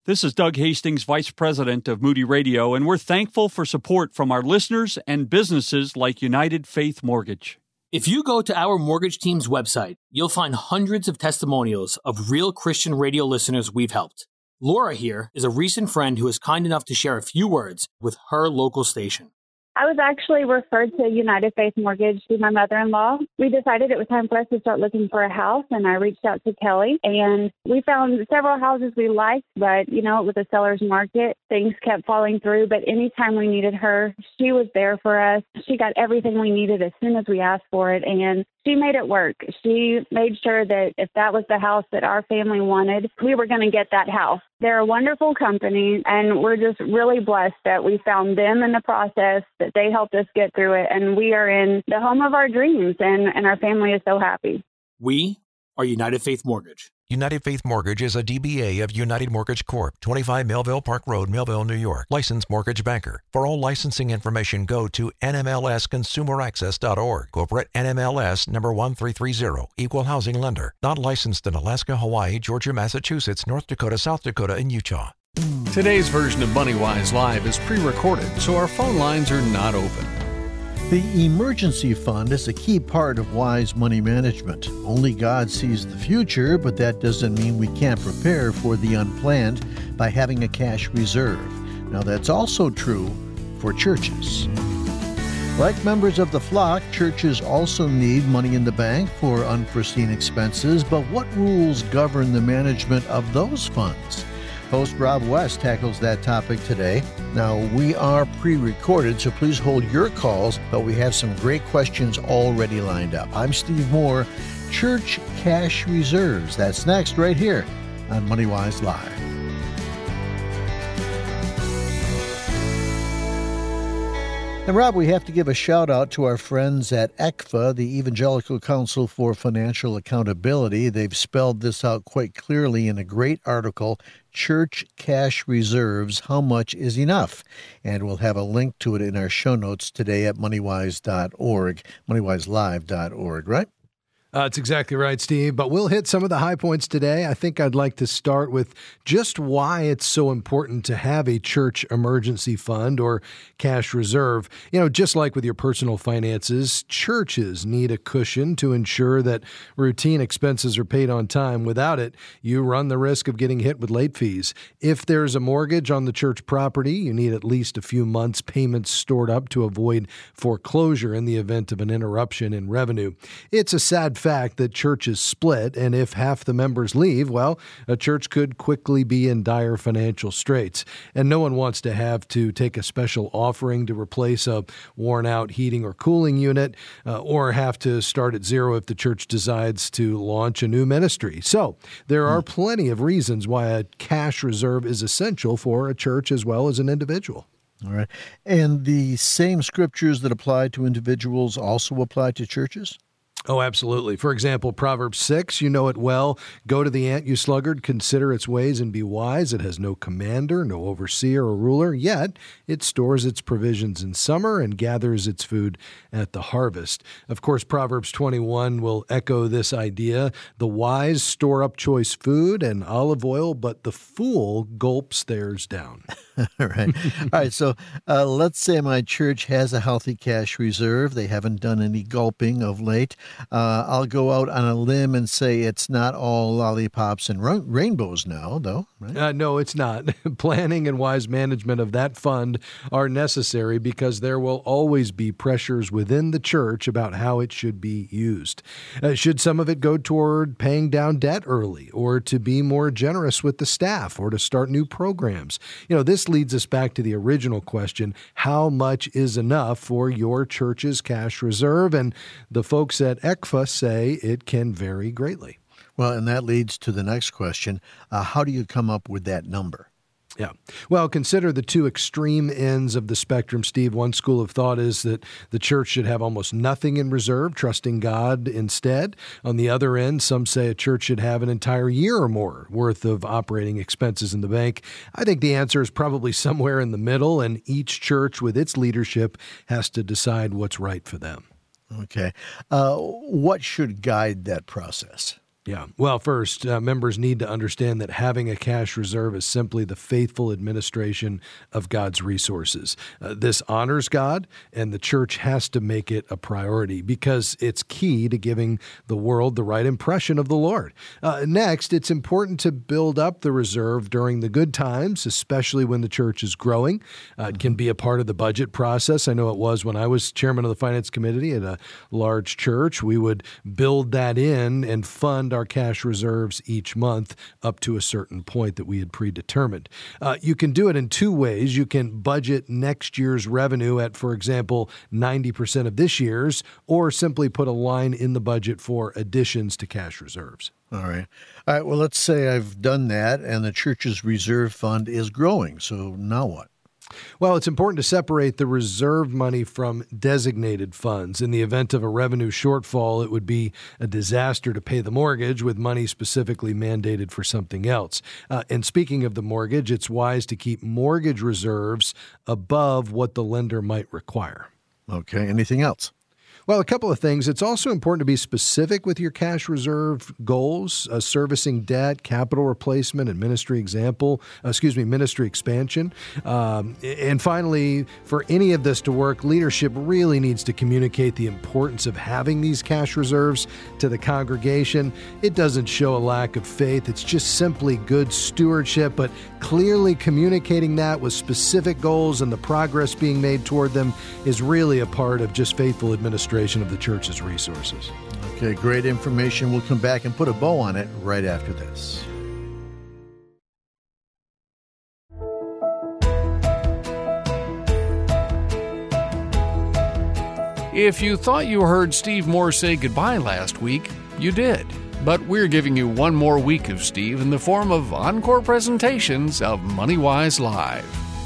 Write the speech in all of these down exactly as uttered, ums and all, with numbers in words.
This is Doug Hastings, Vice President of Moody Radio, and we're thankful for support from our listeners and businesses like United Faith Mortgage. If you go to our mortgage team's website, you'll find hundreds of testimonials of real Christian radio listeners we've helped. Laura here is a recent friend who is kind enough to share a few words with her local station. I was actually referred to United Faith Mortgage through my mother-in-law. We decided it was time for us to start looking for a house, and I reached out to Kelly, and we found several houses we liked, but, you know, with the seller's market, things kept falling through, but anytime we needed her, she was there for us. She got everything we needed as soon as we asked for it, and she made it work. She made sure that if that was the house that our family wanted, we were going to get that house. They're a wonderful company, and we're just really blessed that we found them in the process, that they helped us get through it, and we are in the home of our dreams, and, and our family is so happy. We are United Faith Mortgage. United Faith Mortgage is a D B A of United Mortgage Corp, twenty-five Melville Park Road, Melville, New York. Licensed mortgage banker. For all licensing information, go to N M L S consumer access dot org. Corporate N M L S number one three three zero. Equal housing lender. Not licensed in Alaska, Hawaii, Georgia, Massachusetts, North Dakota, South Dakota, and Utah. Today's version of MoneyWise Live is pre-recorded, so our phone lines are not open. The emergency fund is a key part of wise money management. Only God sees the future, but that doesn't mean we can't prepare for the unplanned by having a cash reserve. Now, that's also true for churches. Like members of the flock, churches also need money in the bank for unforeseen expenses, but what rules govern the management of those funds? Host Rob West tackles that topic today. Now, we are pre-recorded, so please hold your calls, but we have some great questions already lined up. I'm Steve Moore, Church Cash Reserves. That's next right here on MoneyWise Live. And Rob, we have to give a shout out to our friends at E C F A, the Evangelical Council for Financial Accountability. They've spelled this out quite clearly in a great article, Church Cash Reserves, How Much is Enough? And we'll have a link to it in our show notes today at moneywise dot org, moneywise live dot org, right? Uh, that's exactly right, Steve. But we'll hit some of the high points today. I think I'd like to start with just why it's so important to have a church emergency fund or cash reserve. You know, just like with your personal finances, churches need a cushion to ensure that routine expenses are paid on time. Without it, you run the risk of getting hit with late fees. If there's a mortgage on the church property, you need at least a few months' payments stored up to avoid foreclosure in the event of an interruption in revenue. It's a sad fact that churches split, and if half the members leave, well, a church could quickly be in dire financial straits. And no one wants to have to take a special offering to replace a worn-out heating or cooling unit, uh, or have to start at zero if the church decides to launch a new ministry. So there are plenty of reasons why a cash reserve is essential for a church as well as an individual. All right. And the same scriptures that apply to individuals also apply to churches? Oh, absolutely. For example, Proverbs six, you know it well. Go to the ant, you sluggard, consider its ways and be wise. It has no commander, no overseer or ruler, yet it stores its provisions in summer and gathers its food at the harvest. Of course, Proverbs twenty-one will echo this idea. The wise store up choice food and olive oil, but the fool gulps theirs down. All right. All right. So uh, let's say my church has a healthy cash reserve. They haven't done any gulping of late. Uh, I'll go out on a limb and say it's not all lollipops and ra- rainbows now, though, right? Uh, no, it's not. Planning and wise management of that fund are necessary because there will always be pressures within the church about how it should be used. Uh, should some of it go toward paying down debt early, or to be more generous with the staff, or to start new programs? You know, this leads us back to the original question, how much is enough for your church's cash reserve? And the folks at E C F A say it can vary greatly. Well, and that leads to the next question. Uh, how do you come up with that number? Yeah. Well, consider the two extreme ends of the spectrum, Steve. One school of thought is that the church should have almost nothing in reserve, trusting God instead. On the other end, some say a church should have an entire year or more worth of operating expenses in the bank. I think the answer is probably somewhere in the middle, and each church with its leadership has to decide what's right for them. Okay. Uh, what should guide that process? Yeah. Well, first, uh, members need to understand that having a cash reserve is simply the faithful administration of God's resources. Uh, this honors God, and the church has to make it a priority because it's key to giving the world the right impression of the Lord. Uh, next, it's important to build up the reserve during the good times, especially when the church is growing. Uh, it can be a part of the budget process. I know it was when I was chairman of the finance committee at a large church. We would build that in and fund our cash reserves each month up to a certain point that we had predetermined. Uh, you can do it in two ways. You can budget next year's revenue at, for example, ninety percent of this year's, or simply put a line in the budget for additions to cash reserves. All right. All right. Well, let's say I've done that and the church's reserve fund is growing. So now what? Well, it's important to separate the reserve money from designated funds. In the event of a revenue shortfall, it would be a disaster to pay the mortgage with money specifically mandated for something else. Uh, and speaking of the mortgage, it's wise to keep mortgage reserves above what the lender might require. Okay. Anything else? Well, a couple of things. It's also important to be specific with your cash reserve goals, uh, servicing debt, capital replacement, and ministry example, uh, excuse me, ministry expansion. Um, and finally, for any of this to work, leadership really needs to communicate the importance of having these cash reserves to the congregation. It doesn't show a lack of faith. It's just simply good stewardship, but clearly communicating that with specific goals and the progress being made toward them is really a part of just faithful administration of the church's resources. Okay, great information. We'll come back and put a bow on it right after this. If you thought you heard Steve Moore say goodbye last week, you did. But we're giving you one more week of Steve in the form of encore presentations of MoneyWise Live.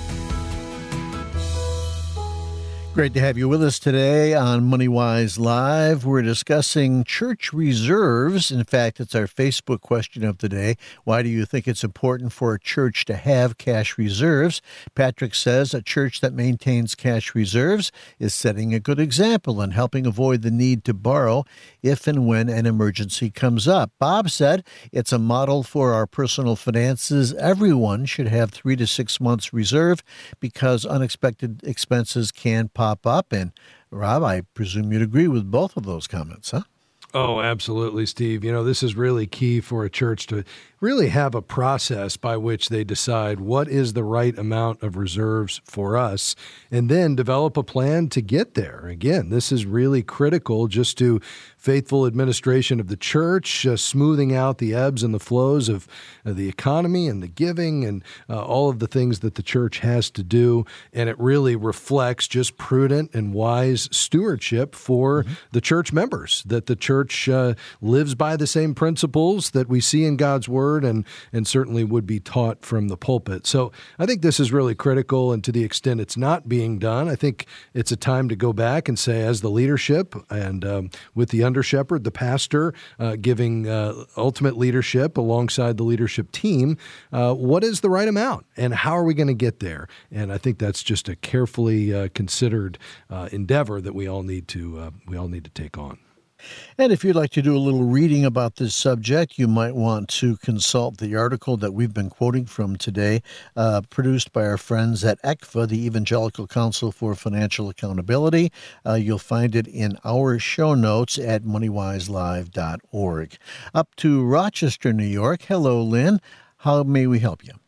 Great to have you with us today on MoneyWise Live. We're discussing church reserves. In fact, it's our Facebook question of the day. Why do you think it's important for a church to have cash reserves? Patrick says a church that maintains cash reserves is setting a good example and helping avoid the need to borrow if and when an emergency comes up. Bob said it's a model for our personal finances. Everyone should have three to six months reserve because unexpected expenses can pop pop up. And Rob, I presume you'd agree with both of those comments, huh? Oh, absolutely, Steve. You know, this is really key for a church to really have a process by which they decide what is the right amount of reserves for us and then develop a plan to get there. Again, this is really critical just to faithful administration of the church, uh, smoothing out the ebbs and the flows of uh, the economy and the giving and uh, all of the things that the church has to do. And it really reflects just prudent and wise stewardship for mm-hmm. the church members, that the church uh, lives by the same principles that we see in God's Word and, and certainly would be taught from the pulpit. So I think this is really critical, and to the extent it's not being done, I think it's a time to go back and say, as the leadership and um, with the under shepherd, the pastor, uh, giving uh, ultimate leadership alongside the leadership team, uh, what is the right amount and how are we going to get there? And I think that's just a carefully uh, considered uh, endeavor that we all need to uh, we all need to take on. And if you'd like to do a little reading about this subject, you might want to consult the article that we've been quoting from today, uh, produced by our friends at E C F A, the Evangelical Council for Financial Accountability. Uh, you'll find it in our show notes at money wise live dot org. Up to Rochester, New York. Hello, Lynn. How may we help you?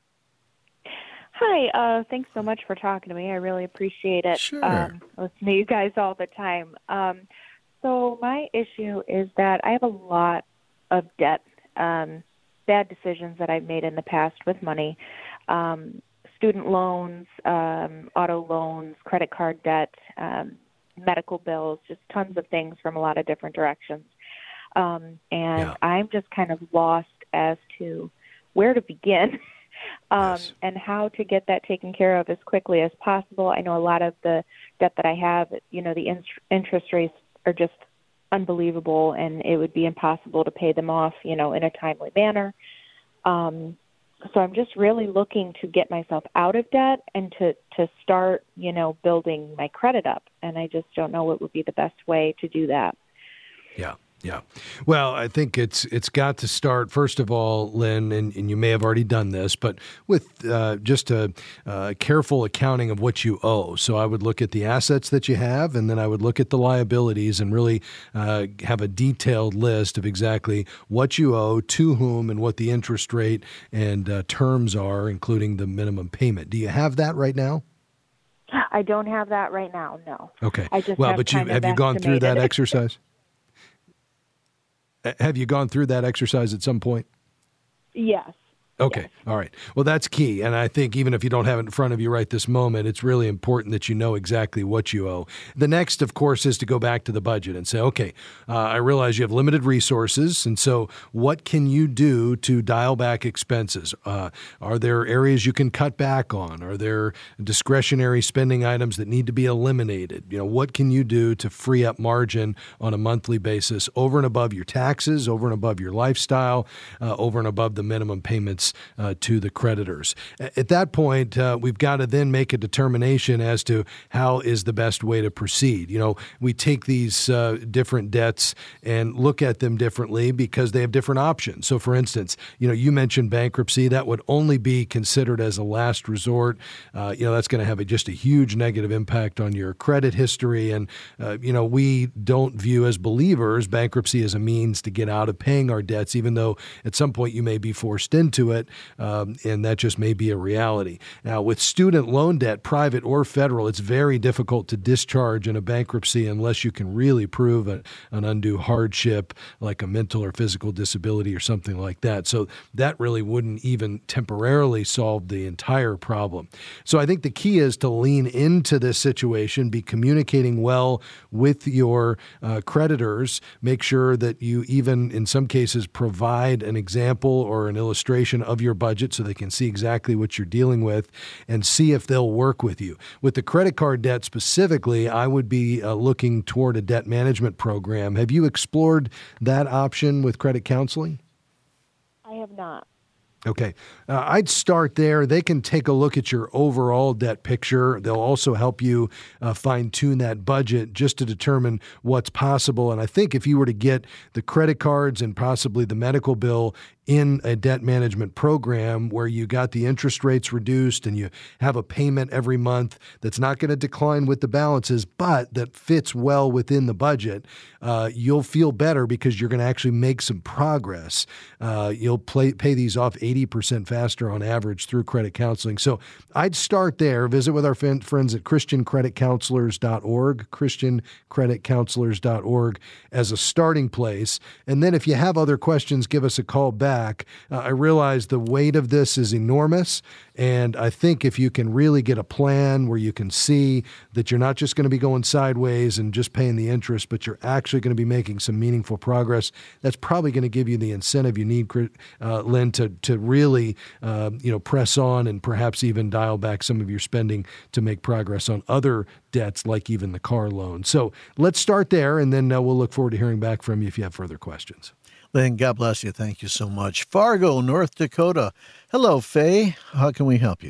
Hi, uh, thanks so much for talking to me. I really appreciate it. Sure. Um, I listen to you guys all the time. Um, so my issue is that I have a lot of debt, um, bad decisions that I've made in the past with money, um, student loans, um, auto loans, credit card debt, um, medical bills, just tons of things from a lot of different directions. Um, and yeah. I'm just kind of lost as to where to begin. Um, yes. And how to get that taken care of as quickly as possible. I know a lot of the debt that I have, you know, the in- interest rates are just unbelievable, and it would be impossible to pay them off, you know, in a timely manner. Um, so I'm just really looking to get myself out of debt and to, to start, you know, building my credit up. And I just don't know what would be the best way to do that. Yeah. Yeah. Well, I think it's it's got to start, first of all, Lynn, and, and you may have already done this, but with uh, just a, a careful accounting of what you owe. So I would look at the assets that you have, and then I would look at the liabilities and really uh, have a detailed list of exactly what you owe, to whom, and what the interest rate and uh, terms are, including the minimum payment. Do you have that right now? I don't have that right now, no. Okay. I just well, have but you kind have of you gone through that estimated. exercise? Have you gone through that exercise at some point? Yes. Okay. Yes. All right. Well, that's key. And I think even if you don't have it in front of you right this moment, it's really important that you know exactly what you owe. The next, of course, is to go back to the budget and say, okay, uh, I realize you have limited resources. And so what can you do to dial back expenses? Uh, are there areas you can cut back on? Are there discretionary spending items that need to be eliminated? You know, what can you do to free up margin on a monthly basis over and above your taxes, over and above your lifestyle, uh, over and above the minimum payments Uh, to the creditors? At that point, uh, we've got to then make a determination as to how is the best way to proceed. You know, we take these uh, different debts and look at them differently because they have different options. So, for instance, you know, you mentioned bankruptcy. That would only be considered as a last resort. Uh, you know, that's going to have a, just a huge negative impact on your credit history. And, uh, you know, we don't view as believers bankruptcy as a means to get out of paying our debts, even though at some point you may be forced into it. Um, and that just may be a reality. Now, with student loan debt, private or federal, it's very difficult to discharge in a bankruptcy unless you can really prove a, an undue hardship, like a mental or physical disability or something like that. So that really wouldn't even temporarily solve the entire problem. So I think the key is to lean into this situation, be communicating well with your uh, creditors, make sure that you even, in some cases, provide an example or an illustration of your budget so they can see exactly what you're dealing with and see if they'll work with you. With the credit card debt specifically, I would be uh, looking toward a debt management program. Have you explored that option with credit counseling? I have not. Okay. Uh, I'd start there. They can take a look at your overall debt picture. They'll also help you uh, fine-tune that budget just to determine what's possible. And I think if you were to get the credit cards and possibly the medical bill in a debt management program where you got the interest rates reduced and you have a payment every month that's not going to decline with the balances, but that fits well within the budget, uh, you'll feel better because you're going to actually make some progress. Uh, you'll play, pay these off eighty percent faster on average through credit counseling. So I'd start there. Visit with our friends at Christian Credit Counselors dot org, Christian Credit Counselors dot org as a starting place. And then if you have other questions, give us a call back. Uh, I realize the weight of this is enormous, and I think if you can really get a plan where you can see that you're not just going to be going sideways and just paying the interest, but you're actually going to be making some meaningful progress, that's probably going to give you the incentive you need, uh, Lynn, to to really uh, you know press on and perhaps even dial back some of your spending to make progress on other debts, like even the car loan. So let's start there, and then uh, we'll look forward to hearing back from you if you have further questions. Lynn, God bless you. Thank you so much. Fargo, North Dakota. Hello, Faye. How can we help you?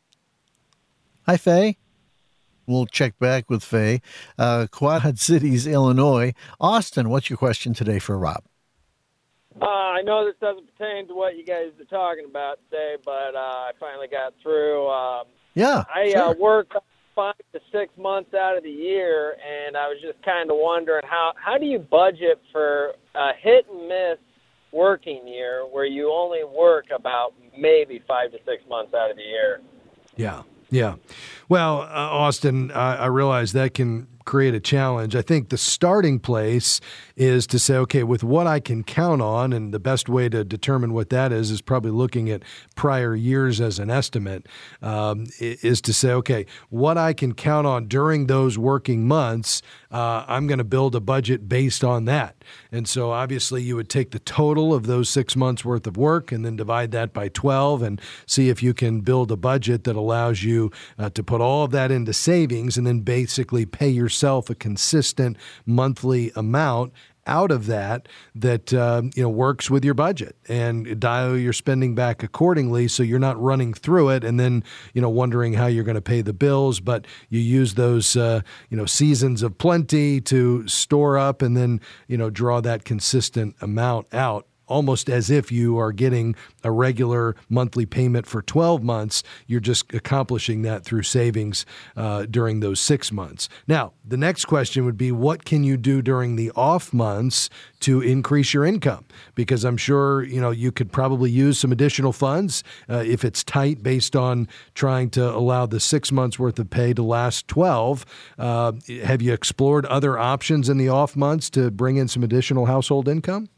Hi, Faye. We'll check back with Faye. Uh, Quad Cities, Illinois. Austin, what's your question today for Rob? Uh, I know this doesn't pertain to what you guys are talking about today, but uh, I finally got through. Um, yeah, I sure. uh, work five to six months out of the year, and I was just kind of wondering how how do you budget for a hit and miss working year where you only work about maybe five to six months out of the year? Yeah, yeah. Well, uh, Austin, I, I realize that can create a challenge. I think the starting place is to say, okay, with what I can count on, and the best way to determine what that is is probably looking at prior years as an estimate, um, is to say, okay, what I can count on during those working months, uh, I'm going to build a budget based on that. And so obviously you would take the total of those six months worth of work and then divide that by twelve and see if you can build a budget that allows you uh, to put all of that into savings and then basically pay yourself a consistent monthly amount out of that that um, you know works with your budget and dial your spending back accordingly, so you're not running through it and then you know wondering how you're going to pay the bills. But you use those uh, you know seasons of plenty to store up and then you know draw that consistent amount out, almost as if you are getting a regular monthly payment for twelve months. You're just accomplishing that through savings uh, during those six months. Now, the next question would be, what can you do during the off months to increase your income? Because I'm sure, you know, you could probably use some additional funds uh, if it's tight based on trying to allow the six months worth of pay to last twelve. Uh, have you explored other options in the off months to bring in some additional household income?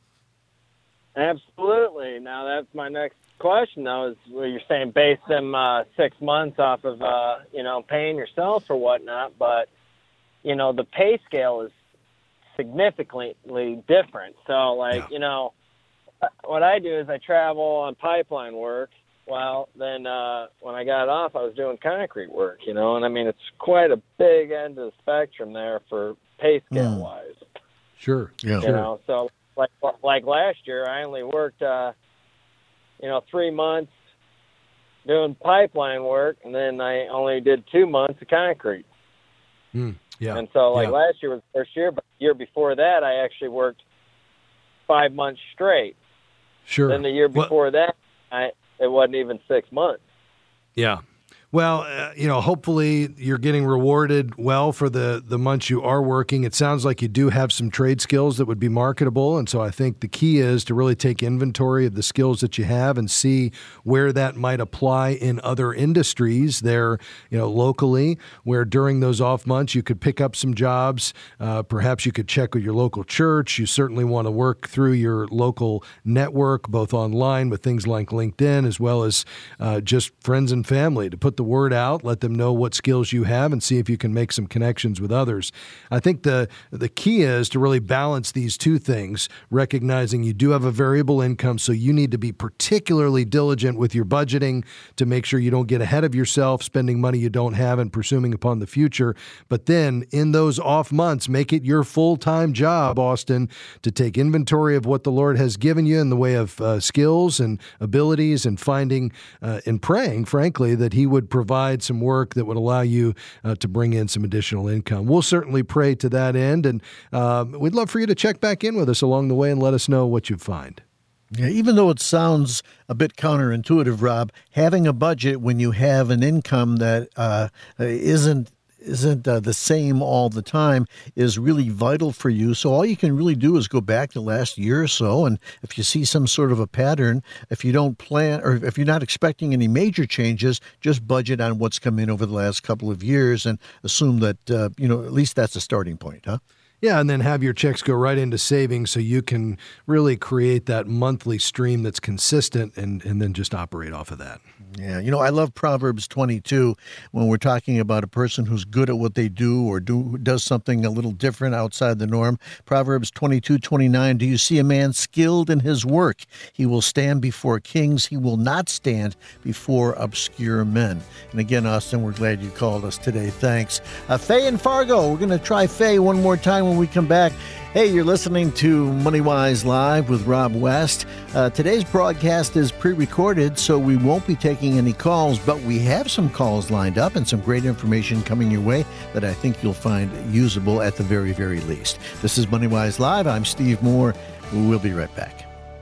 Absolutely. Now, that's my next question, though, is what you're saying, base them uh, six months off of, uh, you know, paying yourself or whatnot. But, you know, the pay scale is significantly different. So, like, yeah. you know, what I do is I travel on pipeline work. Well, then uh, when I got off, I was doing concrete work, you know. And, I mean, it's quite a big end of the spectrum there for pay scale-wise. Mm. Sure. Yeah. You Sure. know, so... Like like last year, I only worked, uh, you know, three months doing pipeline work, and then I only did two months of concrete. Mm, yeah. And so, like yeah. last year was the first year, but the year before that, I actually worked five months straight. Sure. Then the year before well, that, I it wasn't even six months. Yeah. Well, uh, you know, hopefully you're getting rewarded well for the, the months you are working. It sounds like you do have some trade skills that would be marketable. And so I think the key is to really take inventory of the skills that you have and see where that might apply in other industries there, you know, locally, where during those off months you could pick up some jobs. Uh, perhaps you could check with your local church. You certainly want to work through your local network, both online with things like LinkedIn, as well as uh, just friends and family, to put the word out, let them know what skills you have, and see if you can make some connections with others. I think the the key is to really balance these two things, recognizing you do have a variable income, so you need to be particularly diligent with your budgeting to make sure you don't get ahead of yourself, spending money you don't have and presuming upon the future. But then in those off months, make it your full-time job, Austin, to take inventory of what the Lord has given you in the way of uh, skills and abilities, and finding uh, and praying, frankly, that He would provide some work that would allow you uh, to bring in some additional income. We'll certainly pray to that end, and um, we'd love for you to check back in with us along the way and let us know what you find. Yeah, even though it sounds a bit counterintuitive, Rob, having a budget when you have an income that uh, isn't isn't uh, the same all the time is really vital for you. So all you can really do is go back the last year or so, and if you see some sort of a pattern, if you don't plan, or if you're not expecting any major changes, just budget on what's come in over the last couple of years and assume that, uh, you know, at least that's a starting point, huh? Yeah, and then have your checks go right into savings so you can really create that monthly stream that's consistent, and, and then just operate off of that. Yeah, you know, I love Proverbs twenty-two when we're talking about a person who's good at what they do or do does something a little different outside the norm. Proverbs twenty-two twenty-nine, do you see a man skilled in his work? He will stand before kings. He will not stand before obscure men. And again, Austin, we're glad you called us today. Thanks. Uh, Faye and Fargo, we're going to try Faye one more time when we come back. Hey, you're listening to MoneyWise Live with Rob West. Uh, today's broadcast is pre-recorded, so we won't be taking any calls, but we have some calls lined up and some great information coming your way that I think you'll find usable at the very, very least. This is MoneyWise Live. I'm Steve Moore. We'll be right back.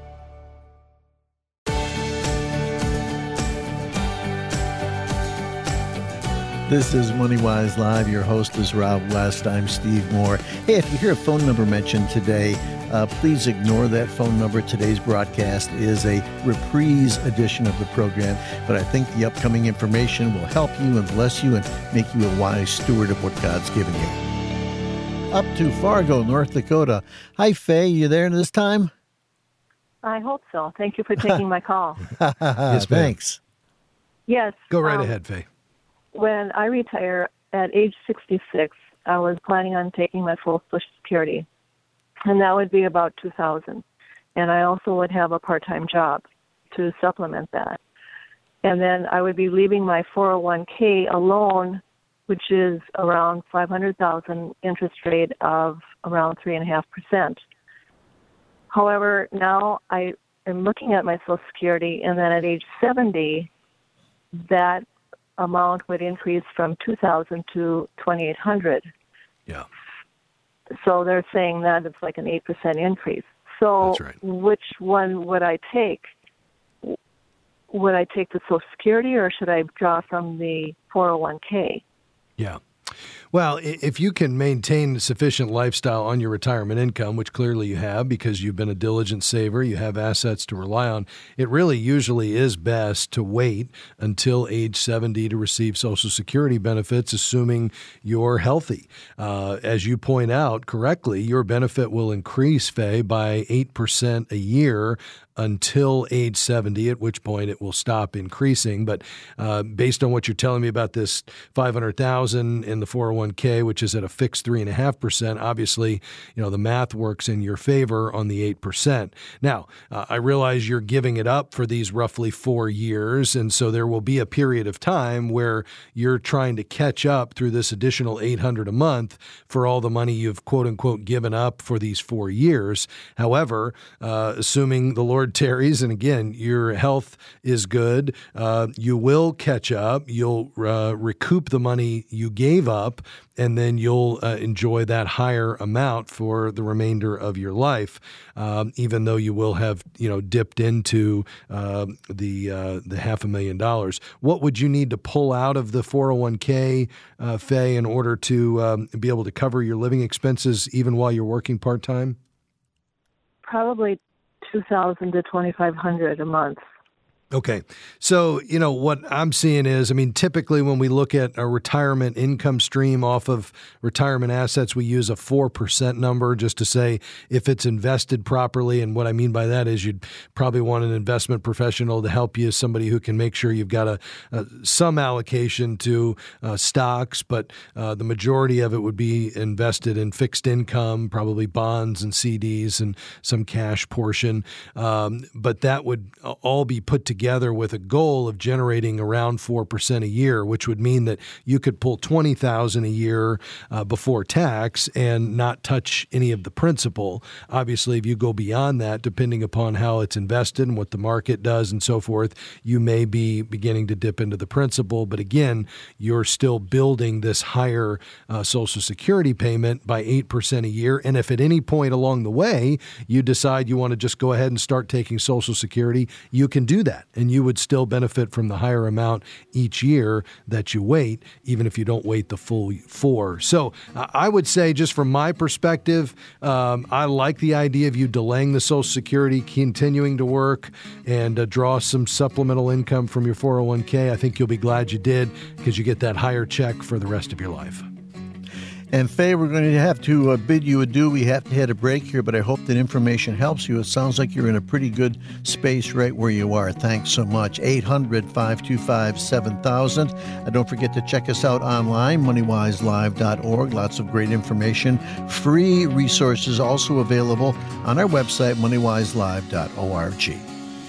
This is MoneyWise Live. Your host is Rob West. I'm Steve Moore. Hey, if you hear a phone number mentioned today, uh, please ignore that phone number. Today's broadcast is a reprise edition of the program, but I think the upcoming information will help you and bless you and make you a wise steward of what God's given you. Up to Fargo, North Dakota. Hi, Faye. You there this time? I hope so. Thank you for taking my call. Yes, thanks. Yes. Go right um, ahead, Faye. When I retire at age sixty-six, I was planning on taking my full Social Security, and that would be about two thousand dollars. And I also would have a part-time job to supplement that. And then I would be leaving my four oh one k alone, which is around five hundred thousand dollars, interest rate of around three point five percent. However, now I am looking at my Social Security, and then at age seventy, that amount would increase from two thousand to twenty-eight hundred. Yeah. So they're saying that it's like an eight percent increase. So That's right. Which one would I take? Would I take the Social Security, or should I draw from the four oh one k? Yeah. Well, if you can maintain sufficient lifestyle on your retirement income, which clearly you have because you've been a diligent saver, you have assets to rely on, it really usually is best to wait until age seventy to receive Social Security benefits, assuming you're healthy. Uh, as you point out correctly, your benefit will increase, Faye, by eight percent a year until age seventy, at which point it will stop increasing. But uh, based on what you're telling me about this five hundred thousand dollars in the four oh one k, which is at a fixed three point five percent, obviously, you know, the math works in your favor on the eight percent. Now, uh, I realize you're giving it up for these roughly four years, and so there will be a period of time where you're trying to catch up through this additional eight hundred dollars a month for all the money you've, quote unquote, given up for these four years. However, uh, assuming the Lord tarries, and again, your health is good, uh, you will catch up. You'll uh, recoup the money you gave up, and then you'll uh, enjoy that higher amount for the remainder of your life, um, even though you will have, you know, dipped into uh, the uh, the half a million dollars. What would you need to pull out of the four oh one k, uh, Faye, in order to um, be able to cover your living expenses even while you're working part-time? Probably two thousand to twenty-five hundred a month. Okay. So, you know, what I'm seeing is, I mean, typically when we look at a retirement income stream off of retirement assets, we use a four percent number just to say if it's invested properly. And what I mean by that is you'd probably want an investment professional to help you, somebody who can make sure you've got a, a some allocation to uh, stocks, but uh, the majority of it would be invested in fixed income, probably bonds and C Ds and some cash portion. Um, but that would all be put together together with a goal of generating around four percent a year, which would mean that you could pull twenty thousand dollars a year uh, before tax and not touch any of the principal. Obviously, if you go beyond that, depending upon how it's invested and what the market does and so forth, you may be beginning to dip into the principal. But again, you're still building this higher uh, Social Security payment by eight percent a year. And if at any point along the way you decide you want to just go ahead and start taking Social Security, you can do that. And you would still benefit from the higher amount each year that you wait, even if you don't wait the full four. So uh, I would say, just from my perspective, um, I like the idea of you delaying the Social Security, continuing to work, and uh, draw some supplemental income from your four oh one k. I think you'll be glad you did, because you get that higher check for the rest of your life. And Faye, we're going to have to uh, bid you adieu. We have to hit a break here, but I hope that information helps you. It sounds like you're in a pretty good space right where you are. Thanks so much. eight hundred, five two five, seven thousand. And don't forget to check us out online, money wise live dot org. Lots of great information. Free resources also available on our website, money wise live dot org.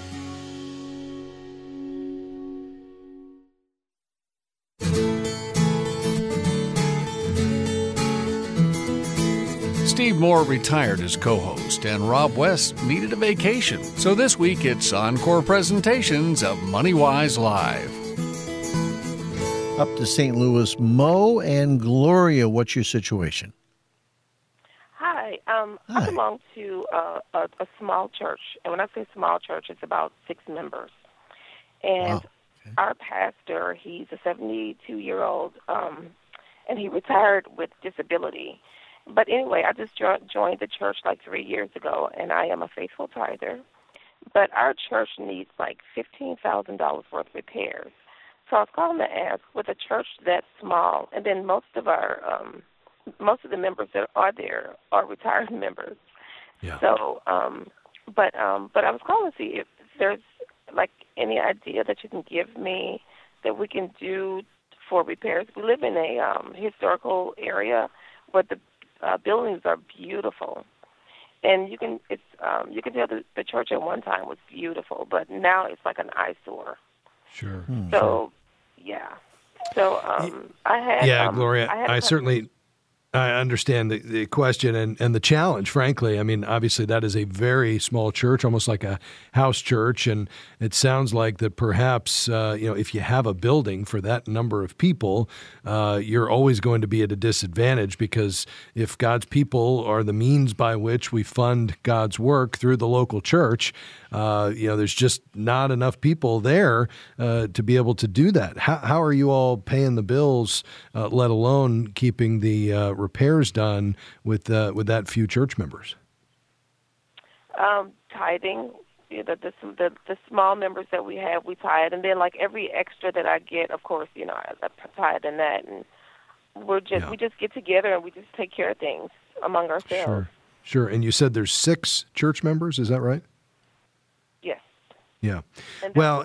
Steve Moore retired as co-host, and Rob West needed a vacation. So this week, it's encore presentations of MoneyWise Live. Up to Saint Louis, Mo and Gloria, what's your situation? Hi. Um, Hi. I belong to uh, a, a small church, and when I say small church, it's about six members. And Wow. Okay. our pastor, he's a seventy-two-year-old, um, and he retired with disability. But anyway, I just jo- joined the church like three years ago, and I am a faithful tither. But our church needs like fifteen thousand dollars worth of repairs. So I was calling to ask, with a church that small, and then most of our um, most of the members that are there are retired members. Yeah. So, um, but um, but I was calling to see if there's like any idea that you can give me that we can do for repairs. We live in a um, historical area where the Uh, buildings are beautiful, and you can it's um, you can tell the, the church at one time was beautiful, but now it's like an eyesore. Sure. Hmm. So, yeah. So um, I had Yeah, um, Gloria, I, had I certainly I understand the, the question and, and the challenge, frankly. I mean, obviously, that is a very small church, almost like a house church. And it sounds like that perhaps, uh, you know, if you have a building for that number of people, uh, you're always going to be at a disadvantage, because if God's people are the means by which we fund God's work through the local church, uh, you know, there's just not enough people there uh, to be able to do that. How, how are you all paying the bills, uh, let alone keeping the uh, repairs done with uh, with that few church members? Um, tithing, you know, the, the the the small members that we have, we tithe, and then like every extra that I get, of course, you know, I, I tithe in that, and we're just yeah. we just get together and we just take care of things among ourselves. Sure, sure. And you said there's six church members, is that right? Yes. Yeah. Well.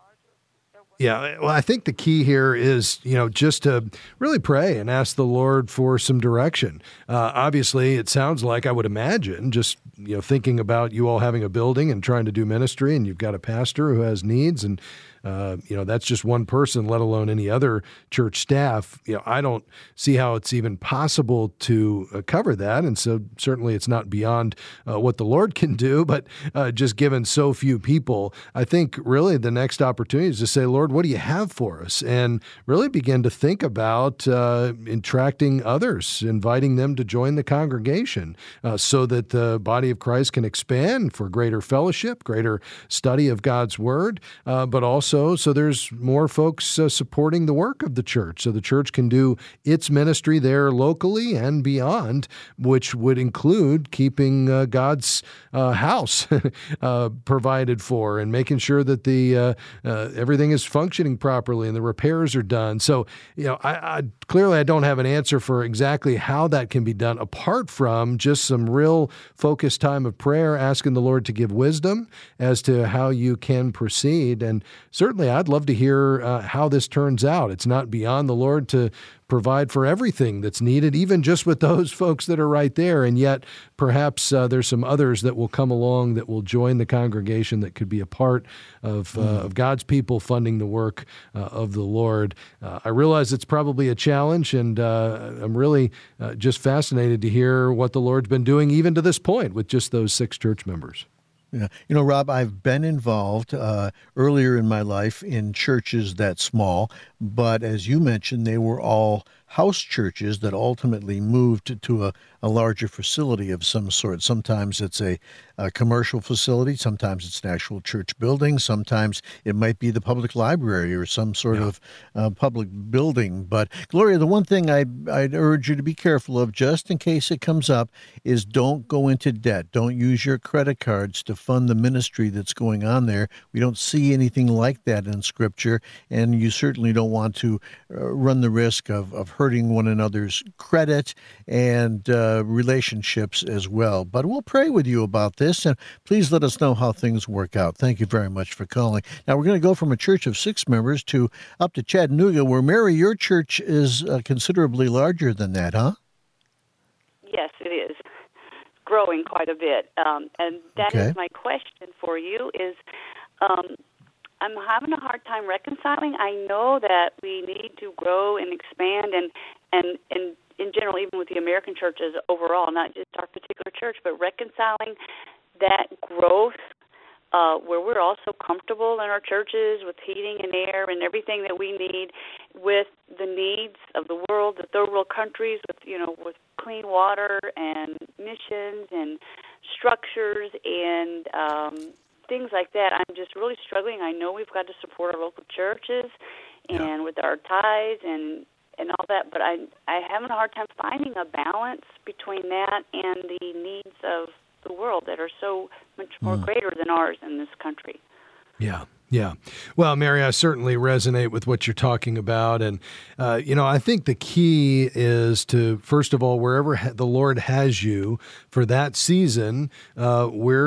Yeah, well, I think the key here is, you know, just to really pray and ask the Lord for some direction. Uh, obviously, it sounds like, I would imagine, just, you know, thinking about you all having a building and trying to do ministry, and you've got a pastor who has needs, and Uh, you know, that's just one person, let alone any other church staff. You know, I don't see how it's even possible to uh, cover that. And so certainly it's not beyond uh, what the Lord can do, but uh, just given so few people, I think really the next opportunity is to say, Lord, what do you have for us? And really begin to think about uh, attracting others, inviting them to join the congregation uh, so that the body of Christ can expand for greater fellowship, greater study of God's word, uh, but also So, so there's more folks uh, supporting the work of the church, so the church can do its ministry there locally and beyond, which would include keeping uh, God's uh, house uh, provided for and making sure that the uh, uh, everything is functioning properly and the repairs are done. So, you know, I, I clearly I don't have an answer for exactly how that can be done, apart from just some real focused time of prayer, asking the Lord to give wisdom as to how you can proceed. And certainly, I'd love to hear uh, how this turns out. It's not beyond the Lord to provide for everything that's needed, even just with those folks that are right there. And yet, perhaps uh, there's some others that will come along that will join the congregation that could be a part of, uh, of God's people funding the work uh, of the Lord. Uh, I realize it's probably a challenge, and uh, I'm really uh, just fascinated to hear what the Lord's been doing even to this point with just those six church members. Yeah. You know, Rob, I've been involved uh, earlier in my life in churches that small, but as you mentioned, they were all house churches that ultimately moved to, to a, a larger facility of some sort. Sometimes it's a, a commercial facility, sometimes it's an actual church building, sometimes it might be the public library or some sort yeah. of uh, public building. But, Gloria, the one thing I, I'd urge you to be careful of, just in case it comes up, is don't go into debt. Don't use your credit cards to fund the ministry that's going on there. We don't see anything like that in Scripture, and you certainly don't want to uh, run the risk of, of hurting one another's credit and uh, relationships as well. But we'll pray with you about this, and please let us know how things work out. Thank you very much for calling. Now, we're going to go from a church of six members to up to Chattanooga, where, Mary, your church is uh, considerably larger than that, huh? Yes, it is. Growing quite a bit. Um, and that okay. is my question for you is, um, I'm having a hard time reconciling. I know that we need to grow and expand, and, and, and in general, even with the American churches overall, not just our particular church, but reconciling that growth uh, where we're also comfortable in our churches with heating and air and everything that we need, with the needs of the world, the third world countries, with, you know, with clean water and missions and structures and um, things like that. I'm just really struggling. I know we've got to support our local churches and yeah. with our tithes and, and all that, but I, I'm having a hard time finding a balance between that and the needs of the world that are so much more mm. greater than ours in this country. Yeah. Yeah. Well, Mary, I certainly resonate with what you're talking about. And, uh, you know, I think the key is to, first of all, wherever ha- the Lord has you for that season, uh, we're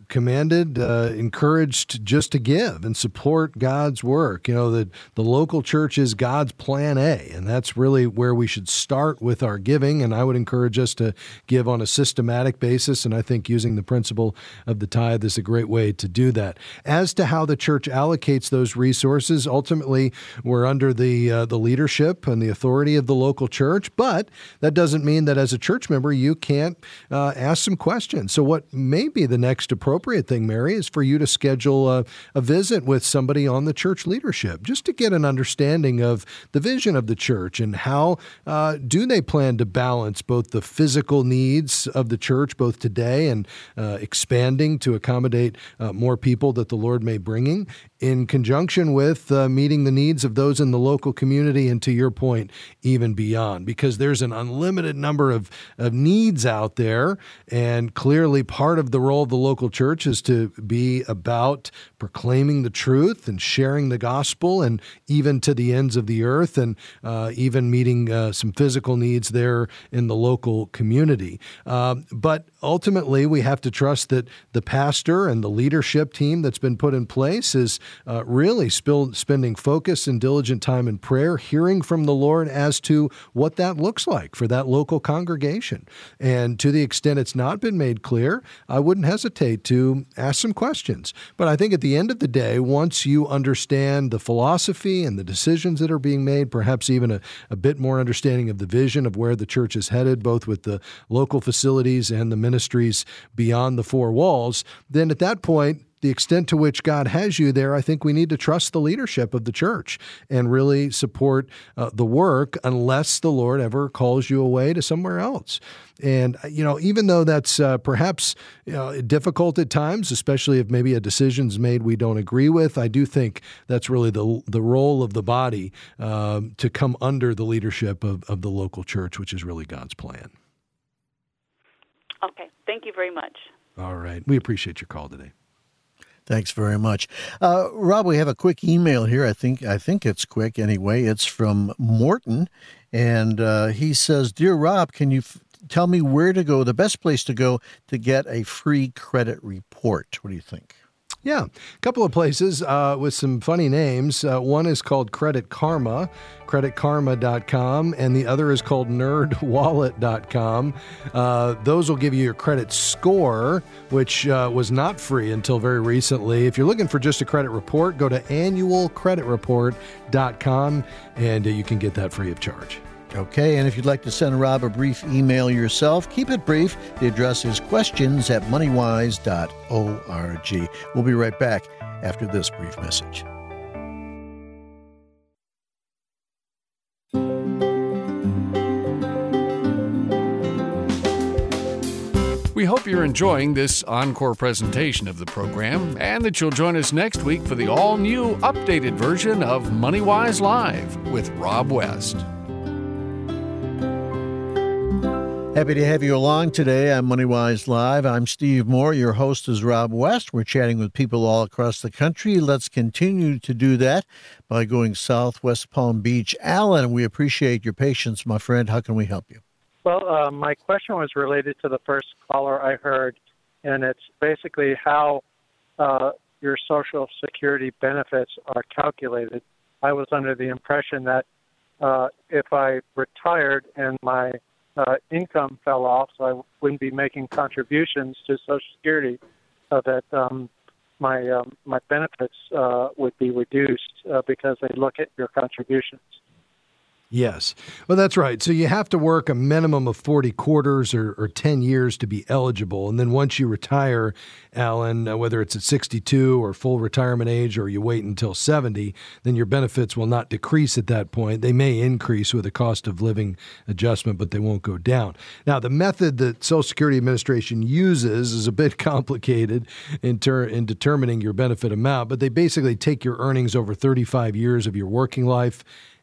commanded, uh, encouraged just to give and support God's work. You know, the, the local church is God's plan A, and that's really where we should start with our giving. And I would encourage us to give on a systematic basis, and I think using the principle of the tithe is a great way to do that. As to how the church allocates those resources, ultimately, we're under the uh, the leadership and the authority of the local church, but that doesn't mean that as a church member you can't uh, ask some questions. So what may be the next appropriate thing, Mary, is for you to schedule a, a visit with somebody on the church leadership just to get an understanding of the vision of the church and how uh, do they plan to balance both the physical needs of the church, both today and uh, expanding to accommodate uh, more people that the Lord may bringing, in conjunction with uh, meeting the needs of those in the local community and, to your point, even beyond, because there's an unlimited number of, of needs out there, and clearly part of the role of the local church is to be about proclaiming the truth and sharing the gospel, and even to the ends of the earth, and uh, even meeting uh, some physical needs there in the local community. Um, but ultimately, we have to trust that the pastor and the leadership team that's been put in place is Uh, really spill, spending focus and diligent time in prayer, hearing from the Lord as to what that looks like for that local congregation. And to the extent it's not been made clear, I wouldn't hesitate to ask some questions. But I think at the end of the day, once you understand the philosophy and the decisions that are being made, perhaps even a, a bit more understanding of the vision of where the church is headed, both with the local facilities and the ministries beyond the four walls, then at that point, the extent to which God has you there, I think we need to trust the leadership of the church and really support uh, the work unless the Lord ever calls you away to somewhere else. And, you know, even though that's uh, perhaps you know, difficult at times, especially if maybe a decision's made we don't agree with, I do think that's really the the role of the body um, to come under the leadership of, of the local church, which is really God's plan. Okay. Thank you very much. All right. We appreciate your call today. Thanks very much. Uh, Rob, we have a quick email here. I think I think it's quick anyway. It's from Morton, and uh, he says, Dear Rob, can you f- tell me where to go, the best place to go to get a free credit report? What do you think? Yeah, a couple of places uh, with some funny names. Uh, one is called Credit Karma, credit karma dot com, and the other is called nerd wallet dot com. Uh, those will give you your credit score, which uh, was not free until very recently. If you're looking for just a credit report, go to annual credit report dot com, and uh, you can get that free of charge. Okay, and if you'd like to send Rob a brief email yourself, keep it brief. The address is questions at moneywise dot org. We'll be right back after this brief message. We hope you're enjoying this encore presentation of the program and that you'll join us next week for the all-new, updated version of MoneyWise Live with Rob West. Happy to have you along today on MoneyWise Live. I'm Steve Moore. Your host is Rob West. We're chatting with people all across the country. Let's continue to do that by going southwest Palm Beach. Alan, we appreciate your patience, my friend. How can we help you? Well, uh, my question was related to the first caller I heard, and it's basically how uh, your Social Security benefits are calculated. I was under the impression that uh, if I retired and my uh, income fell off, so I wouldn't be making contributions to Social Security, so that um, my um, my benefits uh, would be reduced uh, because they look at your contributions. Yes. Well, that's right. So you have to work a minimum of forty quarters or, or ten years to be eligible. And then once you retire, Alan, uh, whether it's at sixty-two or full retirement age, or you wait until seventy, then your benefits will not decrease at that point. They may increase with a cost of living adjustment, but they won't go down. Now, the method that Social Security Administration uses is a bit complicated in, ter- in determining your benefit amount, but they basically take your earnings over thirty-five years of your working life,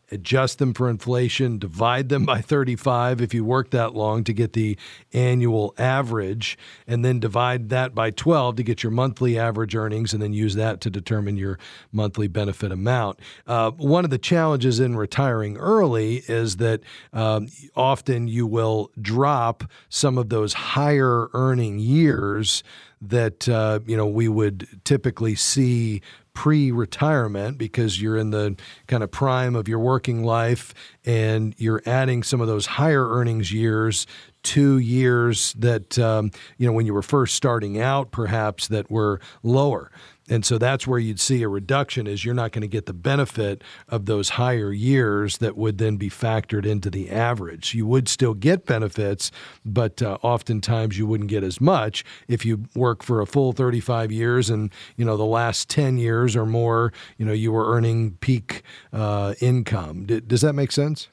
adjust them for inflation, divide them by thirty-five if you work that long to get the annual average, and then divide that by twelve to get your monthly average earnings, and then use that to determine your monthly benefit amount. Uh, one of the challenges in retiring early is that um, often you will drop some of those higher earning years that uh, you know we would typically see pre-retirement, because you're in the kind of prime of your working life and you're adding some of those higher earnings years to years that, um, you know, when you were first starting out, perhaps that were lower. And so that's where you'd see a reduction, is you're not going to get the benefit of those higher years that would then be factored into the average. You would still get benefits, but uh, oftentimes you wouldn't get as much if you work for a full thirty-five years and, you know, the last ten years or more, you know, you were earning peak uh, income. D- does that make sense?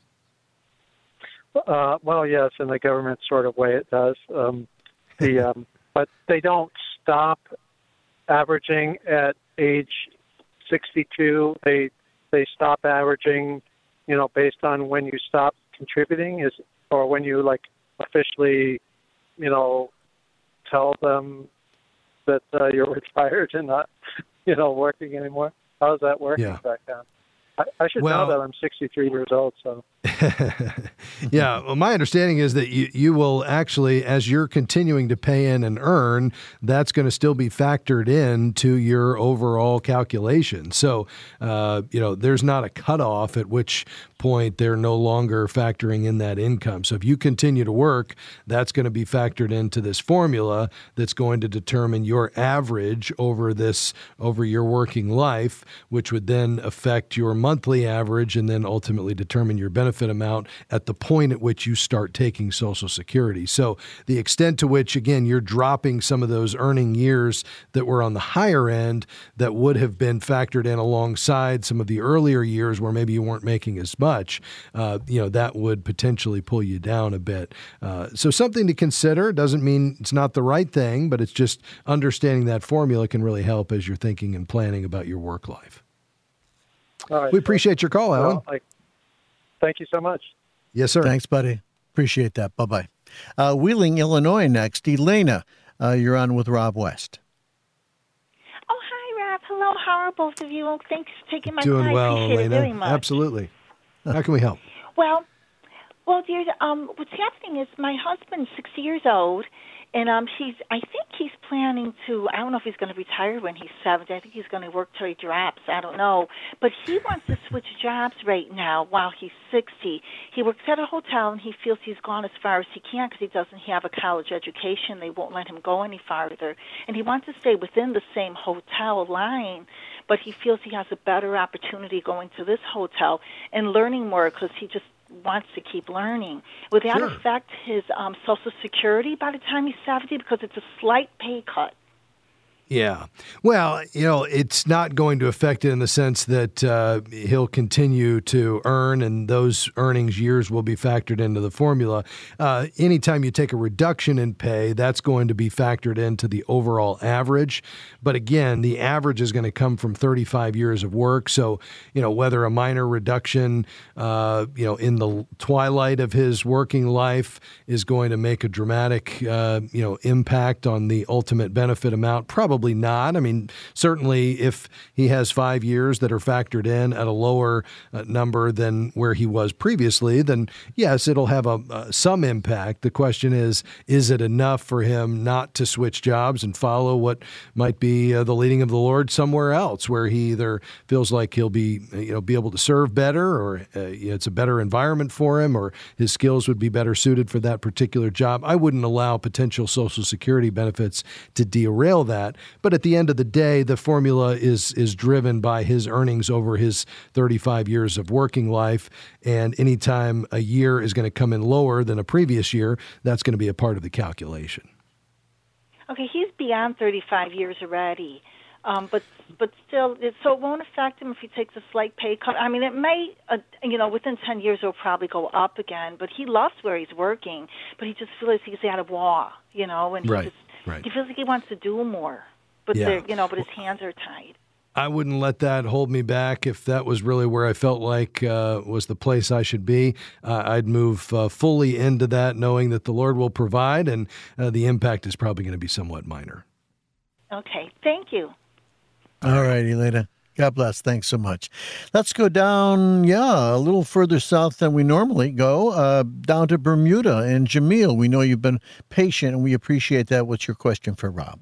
Uh, well, yes, in the government sort of way it does. Um, the um, but they don't stop averaging at age sixty-two. They they stop averaging, you know, based on when you stop contributing, is or when you like officially, you know, tell them that uh, you're retired and not, you know, working anymore. How's that working Yeah. back then? I, I should Well- know that I'm sixty-three years old, so. Yeah, well, my understanding is that you, you will actually, as you're continuing to pay in and earn, that's going to still be factored into your overall calculation. So, uh, you know, there's not a cutoff at which point they're no longer factoring in that income. So if you continue to work, that's going to be factored into this formula that's going to determine your average over this, over your working life, which would then affect your monthly average and then ultimately determine your benefit amount at the point at which you start taking Social Security. So the extent to which, again, you're dropping some of those earning years that were on the higher end that would have been factored in alongside some of the earlier years where maybe you weren't making as much, uh, you know, that would potentially pull you down a bit. Uh, so something to consider. Doesn't mean it's not the right thing, but it's just understanding that formula can really help as you're thinking and planning about your work life. All right, We appreciate your call, Alan. well, I, thank you so much. Yes, sir. Thanks, buddy. Appreciate that. Bye-bye. Uh, Wheeling, Illinois next. Elena, uh, you're on with Rob West. Oh, hi, Rob. Hello. How are both of you? Thanks for taking my Doing call. well, I appreciate Elena. it very much. Absolutely. How can we help? Well, well, dear, um, what's happening is my husband's sixty years old, and um, he's. I think he's planning to. I don't know if he's going to retire when he's seventy. I think he's going to work till he drops. I don't know, but he wants to switch jobs right now while he's sixty. He works at a hotel, and he feels he's gone as far as he can because he doesn't have a college education. They won't let him go any farther, and he wants to stay within the same hotel line. But he feels he has a better opportunity going to this hotel and learning more because he just wants to keep learning. Would that Sure. affect his um, Social Security by the time he's seventy? Because it's a slight pay cut. Yeah. Well, you know, it's not going to affect it in the sense that uh, he'll continue to earn and those earnings years will be factored into the formula. Uh, anytime you take a reduction in pay, that's going to be factored into the overall average. But again, the average is going to come from thirty-five years of work. So, you know, whether a minor reduction, uh, you know, in the twilight of his working life is going to make a dramatic, uh, you know, impact on the ultimate benefit amount, probably not. I mean, certainly if he has five years that are factored in at a lower uh, number than where he was previously, then yes, it'll have a uh, some impact. The question is, is it enough for him not to switch jobs and follow what might be uh, the leading of the Lord somewhere else, where he either feels like he'll be, you know, be able to serve better, or uh, you know, it's a better environment for him, or his skills would be better suited for that particular job. I wouldn't allow potential Social Security benefits to derail that. But at the end of the day, the formula is is driven by his earnings over his thirty-five years of working life. And anytime a year is going to come in lower than a previous year, that's going to be a part of the calculation. Okay, he's beyond thirty-five years already. Um, but but still, it, so it won't affect him if he takes a slight pay cut. I mean, it may, uh, you know, within ten years it'll probably go up again. But he loves where he's working, but he just feels he's at a wall, you know, and he Right, just right. he feels like he wants to do more. But Yeah. they're, you know, but his hands are tied. I wouldn't let that hold me back. If that was really where I felt like uh, was the place I should be, uh, I'd move uh, fully into that, knowing that the Lord will provide, and uh, the impact is probably going to be somewhat minor. Okay, thank you. All right, Elena. God bless. Thanks so much. Let's go down, yeah, a little further south than we normally go, uh, down to Bermuda. And Jamil, we know you've been patient, and we appreciate that. What's your question for Rob?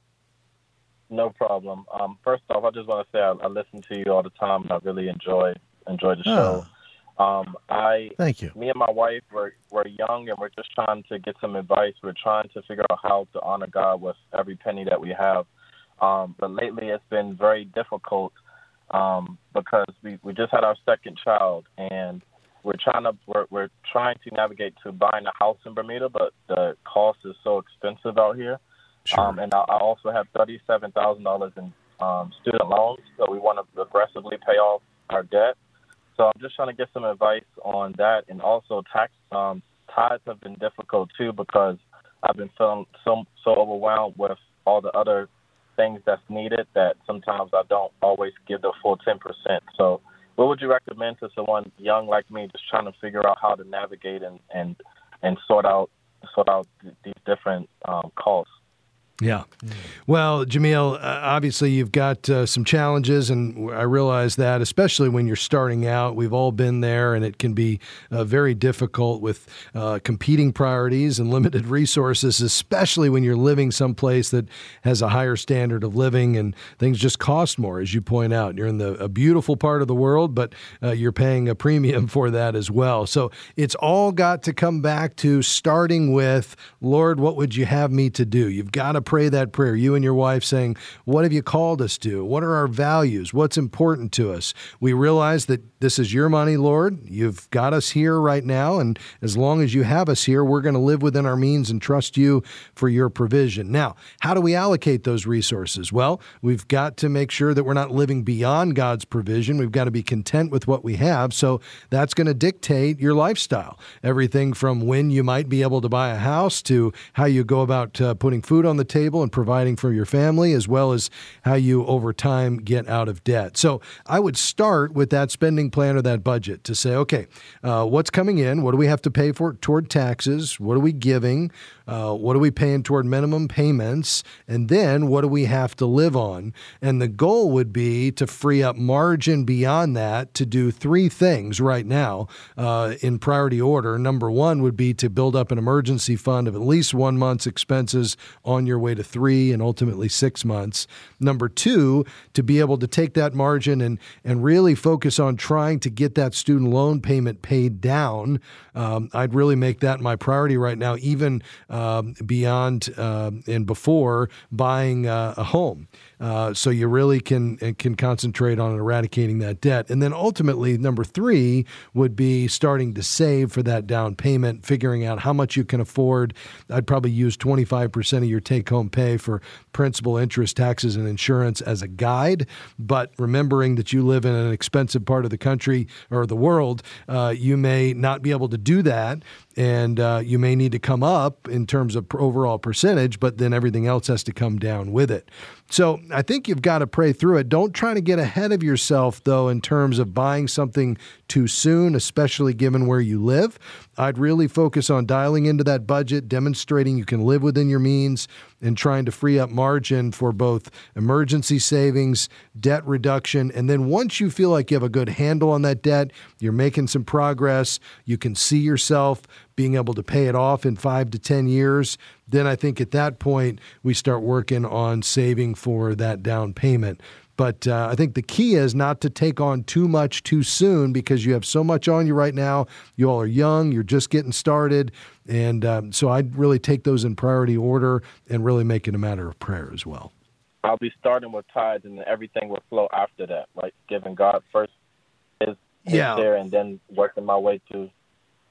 No problem. Um, first off, I just want to say I, I listen to you all the time, and I really enjoy enjoy the show. Ah, Um, I thank you. Me and my wife were we're young, and we're just trying to get some advice. We're trying to figure out how to honor God with every penny that we have. Um, but lately, it's been very difficult um, because we, we just had our second child, and we're trying to we're, we're trying to navigate to buying a house in Bermuda, but the cost is so expensive out here. Sure. Um, and I, I also have thirty-seven thousand dollars in um, student loans, so we want to aggressively pay off our debt. So I'm just trying to get some advice on that, and also tax um, tithes have been difficult too because I've been feeling so so overwhelmed with all the other things that's needed that sometimes I don't always give the full ten percent. So what would you recommend to someone young like me just trying to figure out how to navigate and and, and sort out sort out th- these different um, costs? Yeah. Well, Jamil, uh, obviously you've got uh, some challenges, and I realize that, especially when you're starting out. We've all been there, and it can be uh, very difficult with uh, competing priorities and limited resources, especially when you're living someplace that has a higher standard of living and things just cost more, as you point out. You're in the, a beautiful part of the world, but uh, you're paying a premium for that as well. So it's all got to come back to starting with, Lord, what would you have me to do? You've got to pray that prayer, you and your wife, saying, what have you called us to? What are our values? What's important to us? We realize that this is your money, Lord. You've got us here right now, and as long as you have us here, we're going to live within our means and trust you for your provision. Now, how do we allocate those resources? Well, we've got to make sure that we're not living beyond God's provision. We've got to be content with what we have, so that's going to dictate your lifestyle. Everything from when you might be able to buy a house to how you go about uh, putting food on the table and providing for your family, as well as how you over time get out of debt. So I would start with that spending plan or that budget to say, okay, uh, what's coming in? What do we have to pay for toward taxes? What are we giving? Uh, what are we paying toward minimum payments? And then what do we have to live on? And the goal would be to free up margin beyond that to do three things right now uh, in priority order. Number one would be to build up an emergency fund of at least one month's expenses on your way to three and ultimately six months. Number two, to be able to take that margin and, and really focus on trying to get that student loan payment paid down. Um, I'd really make that my priority right now, even um, beyond uh, and before buying uh, a home. Uh, so you really can can concentrate on eradicating that debt. And then ultimately, number three would be starting to save for that down payment, figuring out how much you can afford. I'd probably use twenty-five percent of your take-home pay for principal, interest, taxes, and insurance as a guide. But remembering that you live in an expensive part of the country or the world, uh, you may not be able to do that. And uh, you may need to come up in terms of overall percentage, but then everything else has to come down with it. So I think you've got to pray through it. Don't try to get ahead of yourself, though, in terms of buying something too soon, especially given where you live. I'd really focus on dialing into that budget, demonstrating you can live within your means, and trying to free up margin for both emergency savings, debt reduction. And then once you feel like you have a good handle on that debt, you're making some progress, you can see yourself being able to pay it off in five to ten years, then I think at that point we start working on saving for that down payment. But uh, I think the key is not to take on too much too soon because you have so much on you right now. You all are young. You're just getting started. And um, so I'd really take those in priority order and really make it a matter of prayer as well. I'll be starting with tithes, and everything will flow after that, like giving God first his, his yeah. share and then working my way to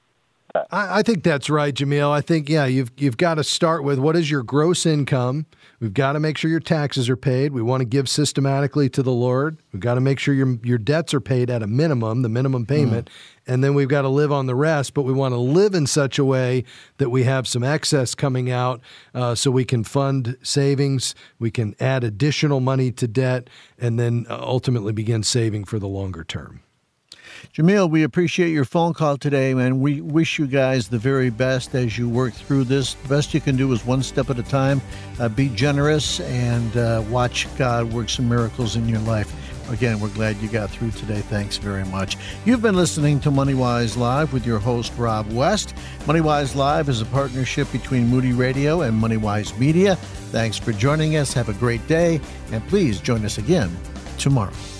that? I, I think that's right, Jamil. I think, yeah, you've you've got to start with what is your gross income. We've got to make sure your taxes are paid. We want to give systematically to the Lord. We've got to make sure your your debts are paid at a minimum, the minimum payment. Mm. And then we've got to live on the rest, but we want to live in such a way that we have some excess coming out uh, so we can fund savings, we can add additional money to debt, and then ultimately begin saving for the longer term. Jamil, we appreciate your phone call today, and we wish you guys the very best as you work through this. The best you can do is one step at a time. Uh, be generous and uh, watch God work some miracles in your life. Again, we're glad you got through today. Thanks very much. You've been listening to MoneyWise Live with your host, Rob West. MoneyWise Live is a partnership between Moody Radio and MoneyWise Media. Thanks for joining us. Have a great day, and please join us again tomorrow.